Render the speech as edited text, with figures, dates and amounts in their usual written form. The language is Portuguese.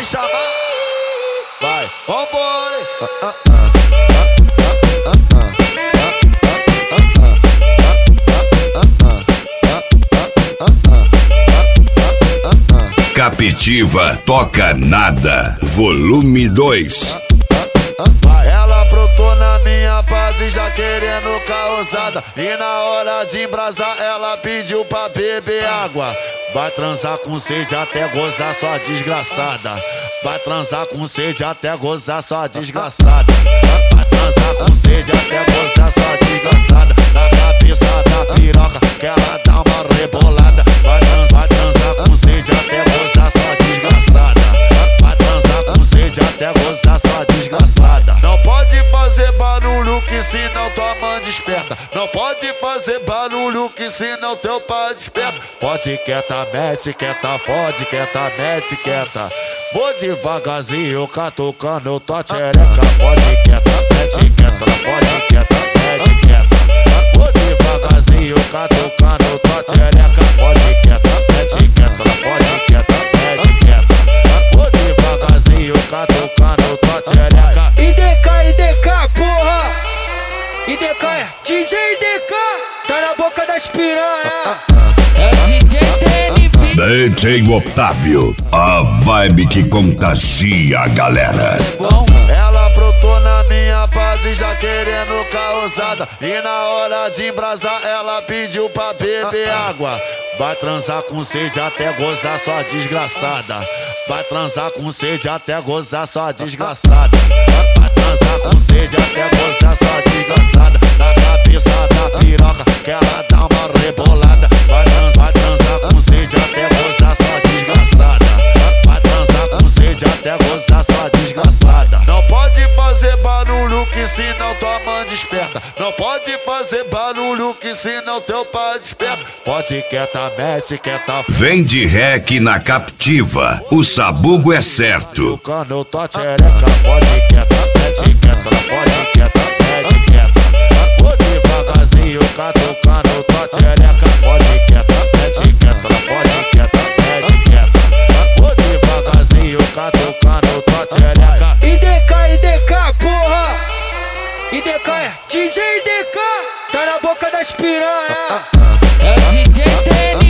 chamar, vai, vambora, Captiva Toca Nada, volume 2. Ela brotou na minha base já querendo causada, e na hora de embrasar ela pediu pra beber água. Vai transar com sede até gozar sua desgraçada. Vai transar com sede até gozar sua desgraçada. Vai transar com sede até gozar sua desgraçada. Na cabeça da piroca que ela dá uma rebolada. Vai transar com sede até gozar sua desgraçada. Vai transar com sede até gozar sua desgraçada. Não pode fazer barulho que senão tua mãe desperta. Não pode fazer barulho que senão teu pai desperta. Pode quieta, mete quieta, pode quieta, mete quieta. Vou devagarzinho catucando tua tchereca. Pode quieta, mete quieta, pode quieta, mete quieta. Vou devagarzinho catucando tua tchereca. Pode quieta, mete quieta, pode quieta, mete quieta. Vou devagarzinho catucando tua tchereca. IDK, porra! IDK é DJ IDK, tá na boca das piranha. É DJ TNV. DJ Otávio, a vibe que contagia a galera. Ela brotou na minha base já querendo causada, e na hora de embrasar ela pediu pra beber água. Vai transar com sede até gozar sua desgraçada. Vai transar com sede até gozar sua desgraçada. Vai transar com sede até gozar sua desgraçada. Na cabeça da piroca que ela dá uma rebolada. Vai transar com sede até gozar sua desgraçada. Vai transar com sede até gozar sua desgraçada. Não pode fazer barulho que senão tua mãe desperta. Não pode fazer barulho que senão teu pai desperta. Pode quieta, mete quieta. Vem de rec na Captiva, o sabugo é certo. Tocando tua tchereca. Pode quieta, mete quieta, pode quieta, mete quieta. Vou devagarzinho catucando tua tchereca. Pode quieta, mete quieta, pode quieta, mete quieta. Vou devagarzinho catucando tua tchereca. IDK, porra! IDK é DJ IDK, tá na boca das piranha. É DJ TNV.